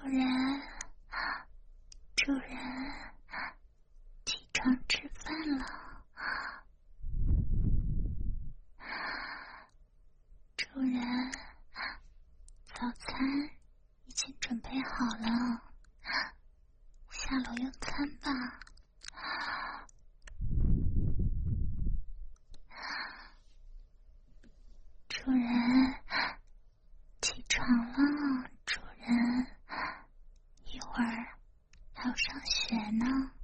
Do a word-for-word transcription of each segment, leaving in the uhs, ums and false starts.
人，主人，起床吃饭了。主人，早餐已经准备好了，下楼用餐吧。主人，起床了，主人，一会儿还要上学呢。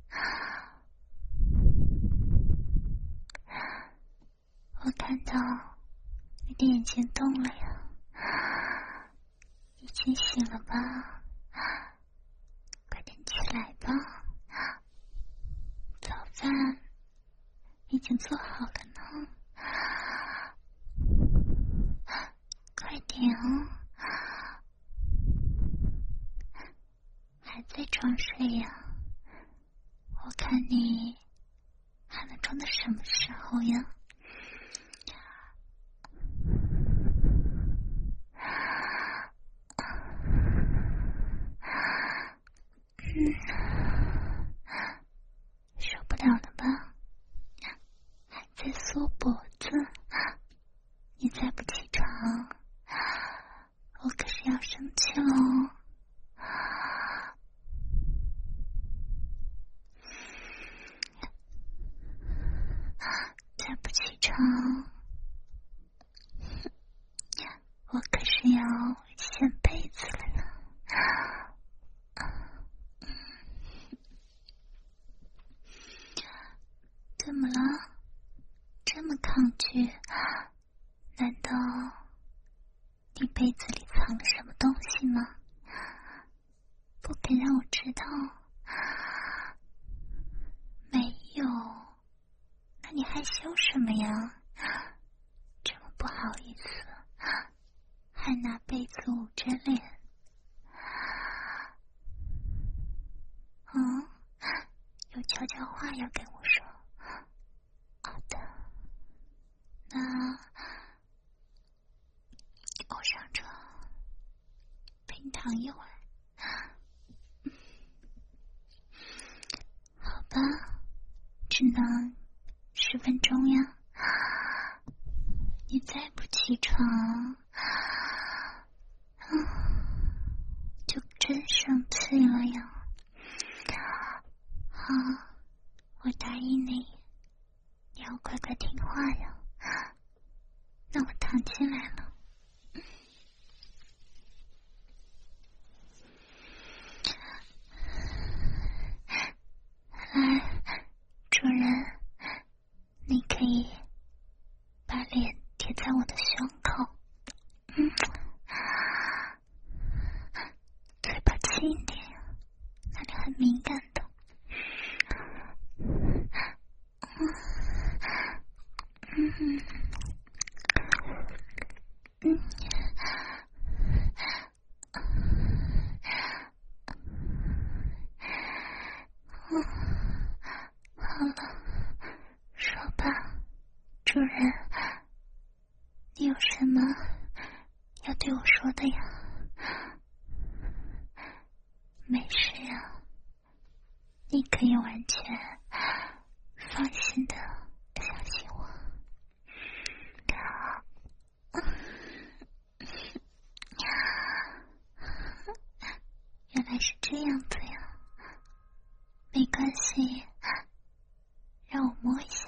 我看到你的眼睛动了呀，已经醒了吧？快点起来吧，早饭已经做好了呢，快点哦！还在装睡呀？我看你还能装到什么时候呀？受不了了吧？还在缩脖子？你再不起床，我可是要生气喽！再不起床，我可是要掀被子了呢！怎么了？这么抗拒？难道你被子里藏了什么东西吗？不肯让我知道？没有，那你害羞什么呀？这么不好意思，还拿被子捂着脸。嗯，有悄悄话要跟我说。好的，那我上床平躺一会儿。好吧，只能十分钟呀。你再不起床，嗯，就真生气了呀。好，我答应你，你要乖乖听话呀。那我躺进来了。来，主人，你可以把脸贴在我的胸口，嗯，嘴巴轻一点，那里很敏感的。嗯嗯嗯，好了，说吧，主人，你有什么要对我说的呀？没事呀，你可以完全放心的相信我。原来是这样子呀，没关系，让我摸一下。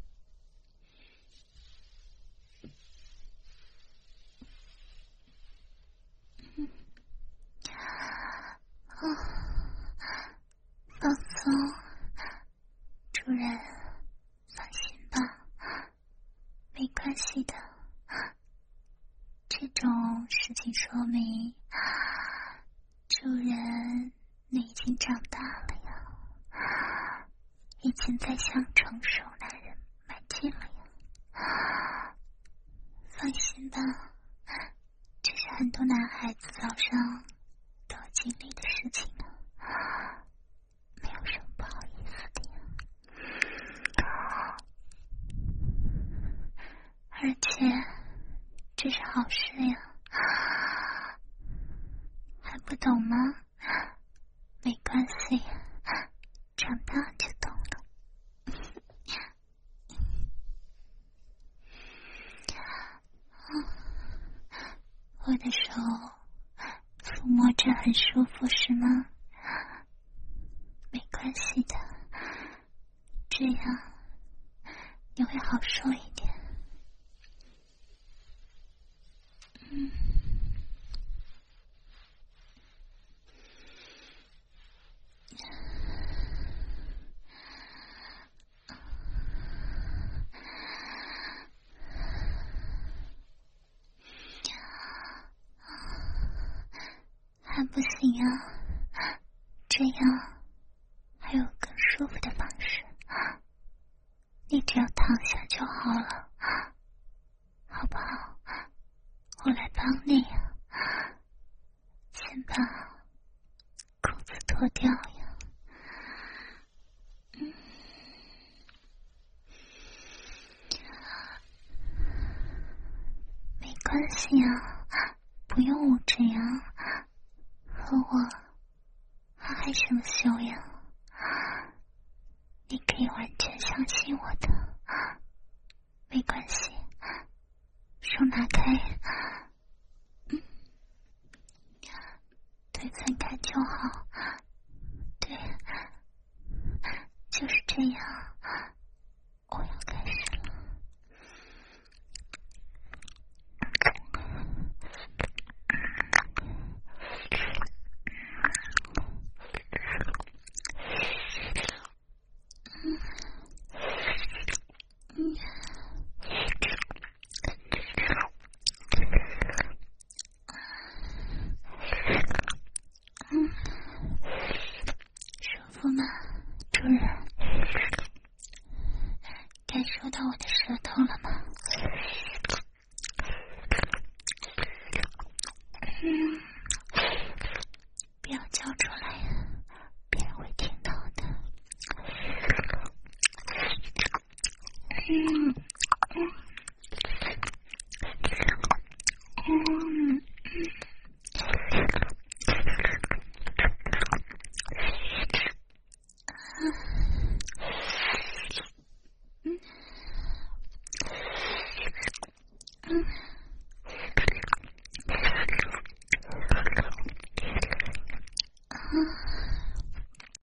嗯，哦，放松，主人，放心吧，没关系的。这种事情说明主人你已经长大了呀，已经在向成熟男人迈进了呀。放心吧，这是很多男孩子早上都要经历的事情啊，没有什么不好意思的呀。而且这是好事呀，还不懂吗？ 我的手抚摸着很舒服是吗？没关系的，这样你会好受一点。嗯，还不行啊，这样还有更舒服的方式，你只要躺下就好了，好不好？我来帮你呀，先把裤子脱掉呀。嗯，没关系啊，不用我这样，和我还害羞羞呀。你可以完全相信我的，没关系，手拿开，嗯，腿分开就好，对，就是这样，我要开始了。舒服吗，主人？感受到我的舌头了吗？嗯，不要叫出来呀，别人会听到的。嗯，